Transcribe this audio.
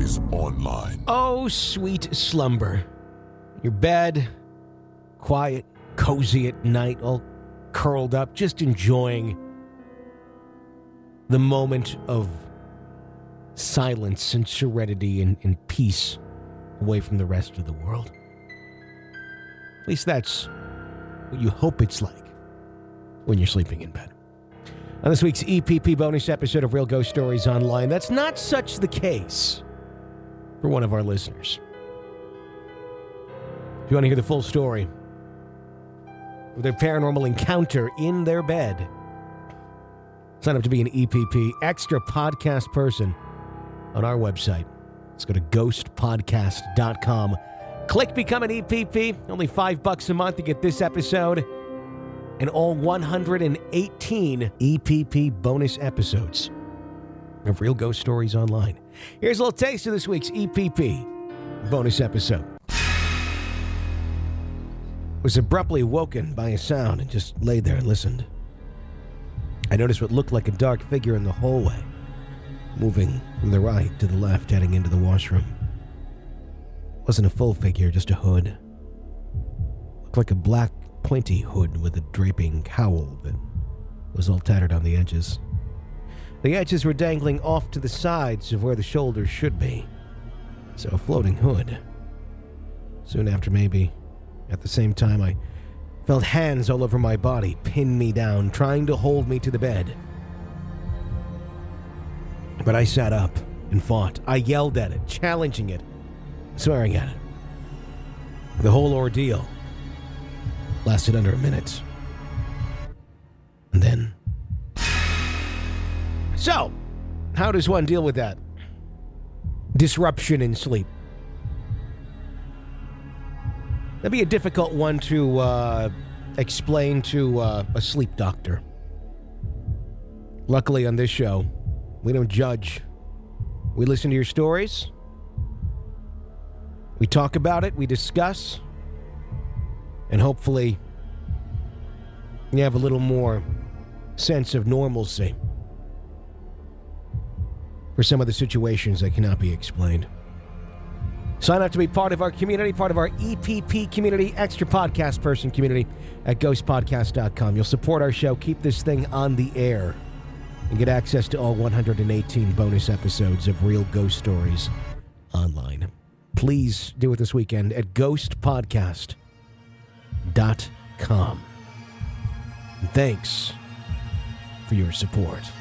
Stories Online. Oh, sweet slumber. Your bed, quiet, cozy at night, all curled up, just enjoying the moment of silence and serenity and peace away from the rest of the world. At least that's what you hope it's like when you're sleeping in bed. On this week's EPP bonus episode of Real Ghost Stories Online, that's not such the case for one of our listeners. If you want to hear the full story of their paranormal encounter in their bed, sign up to be an EPP extra podcast person on our website. Let's go to ghostpodcast.com. Click Become an EPP. Only $5 a month to get this episode and all 118 EPP bonus episodes of Real Ghost Stories Online. Here's a little taste of this week's EPP bonus episode. I was abruptly woken by a sound and just lay there and listened. I noticed what looked like a dark figure in the hallway, moving from the right to the left, heading into the washroom. It wasn't a full figure, just a hood. Looked like a black pointy hood with a draping cowl that was all tattered on the edges. The edges were dangling off to the sides of where the shoulders should be. So a floating hood. Soon after, maybe at the same time, I felt hands all over my body pin me down, trying to hold me to the bed. But I sat up and fought. I yelled at it, challenging it, swearing at it. The whole ordeal lasted under a minute. And then... So, how does one deal with that? Disruption in sleep. That'd be a difficult one to explain to a sleep doctor. Luckily on this show, we don't judge. We listen to your stories. We talk about it. We discuss. And hopefully, you have a little more sense of normalcy for some of the situations that cannot be explained. Sign up to be part of our community, part of our EPP community, extra podcast person community at ghostpodcast.com. You'll support our show, keep this thing on the air, and get access to all 118 bonus episodes of Real Ghost Stories Online. Please do it this weekend at ghostpodcast.com. Thanks for your support.